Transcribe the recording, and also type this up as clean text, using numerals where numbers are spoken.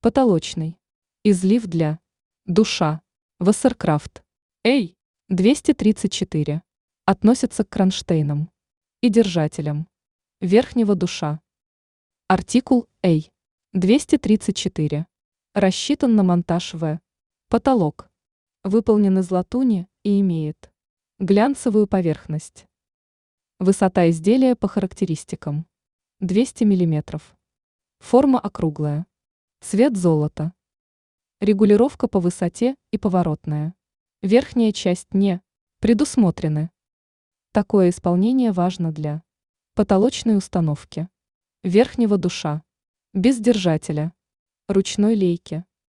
Потолочный. Излив для душа. Вассеркрафт. Эй, 234. Относится к кронштейнам и держателям верхнего душа. Артикул Эй. 234. Рассчитан на монтаж В. Потолок. Выполнен из латуни и имеет глянцевую поверхность. Высота изделия по характеристикам. 200 мм. Форма округлая. Цвет золото. Регулировка по высоте и поворотная. Верхняя часть не предусмотрены. Такое исполнение важно для потолочной установки верхнего душа, без держателя, ручной лейки.